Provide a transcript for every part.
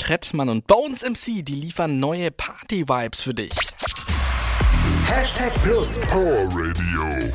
Trettmann und Bones MC, die liefern neue Party-Vibes für dich. #Plus Power Radio.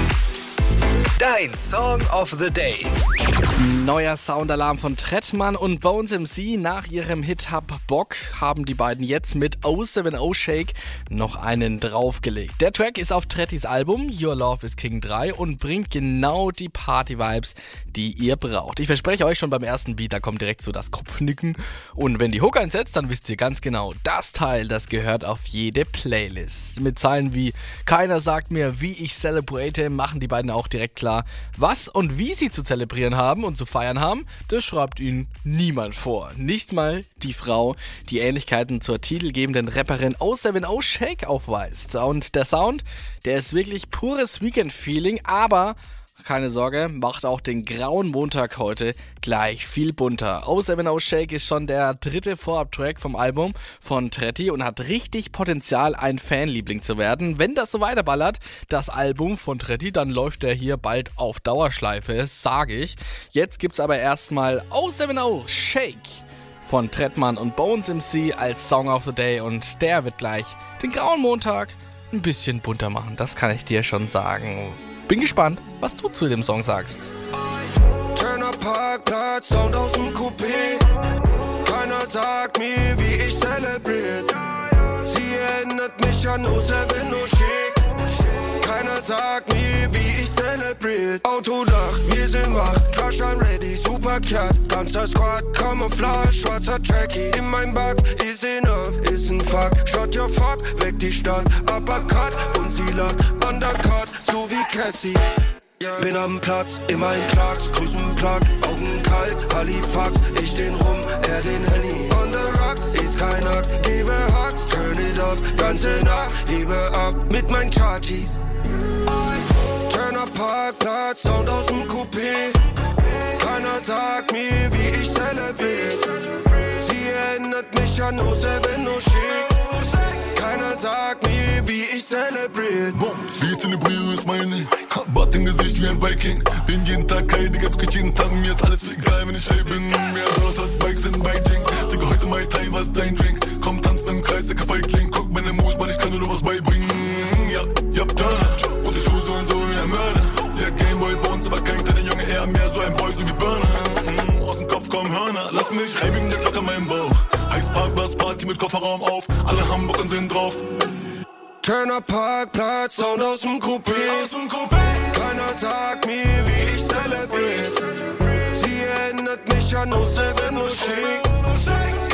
Dein Song of the Day. Neuer Soundalarm von Trettmann und Bones MC. Nach ihrem Hit Hab Bock haben die beiden jetzt mit 070 Shake noch einen draufgelegt. Der Track ist auf Trettis Album Your Love is King 3 und bringt genau die Party-Vibes, die ihr braucht. Ich verspreche euch schon beim ersten Beat, da kommt direkt so das Kopfnicken. Und wenn die Hook einsetzt, dann wisst ihr ganz genau, das Teil, das gehört auf jede Playlist. Mit Zeilen wie "Keiner sagt mir, wie ich celebrate", machen die beiden auch direkt klar, was und wie sie zu zelebrieren haben und zu feiern haben, das schreibt ihnen niemand vor. Nicht mal die Frau, die Ähnlichkeiten zur titelgebenden Rapperin 070 Shake aufweist. Und der Sound, der ist wirklich pures Weekend-Feeling, aber keine Sorge, macht auch den grauen Montag heute gleich viel bunter. 070 Shake ist schon der dritte Vorab-Track vom Album von Tretti und hat richtig Potenzial, ein Fanliebling zu werden. Wenn das so weiterballert, das Album von Tretti, dann läuft der hier bald auf Dauerschleife, sage ich. Jetzt gibt's aber erstmal 070 Shake von Trettmann und Bones MC als Song of the Day und der wird gleich den grauen Montag ein bisschen bunter machen, das kann ich dir schon sagen. Bin gespannt, was du zu dem Song sagst. Turner Parkplatz, Sound aus dem Coupé. Keiner sagt mir, wie ich zelebriert. Sie erinnert mich an 070 Shake. Keiner sagt mir, wie ich zelebriert. Autodach, wir sind wach, Trash I'm ready, Supercat. Ganzer Squad, Camouflage, schwarzer Trackie. In mein Bug, is enough, ist ein Fuck. Shot your fuck, weg die Stadt, Uppercut. Und sie lacht, Undercut, so wie Cassie. Bin am Platz, immer in Clarks, Grüßen Plug, Augen kalt, Halifax, ich den Rum, er den Henny. On the rocks, ist kein Akt, gebe Hugs, turn it up, ganze Nacht, hebe ab mit meinen Chargies. Turner Parkplatz, Sound aus dem Coupé. Keiner sagt mir, wie ich zelebriert. Sie erinnert mich an 070 Shake. Keiner sagt mir, wie ich zelebriert. Wie ich zelebriere ist meine Bart im Gesicht wie ein Viking. Bin jeden Tag high, Digga, krieg jeden Tag. Mir ist alles egal, wenn ich high bin. Mehr Dollars als Bikes in Beijing. Digga, heute Mai Tai, was dein Drink? Komm, tanzt im Kreis, Digga, Feigling. Guck meine Moves, Mann, ich kann nur was beibringen. Ja, Turner. Und die Schuhe so und so wie ein Mörder. Der Gameboy bei uns, aber kein kleiner Junge, eher mehr so ein Boy, so wie Burner. Aus dem Kopf kommen Hörner, lass mich reiben, der Glock an meinem Bauch. Heiß Parkplatz, Party mit Kofferraum auf. Alle haben Bock und sind drauf. Turner Parkplatz, Sound aus dem Coupé. Keiner sagt mir, wie ich zelebriert. Sie erinnert mich an 070 Shake.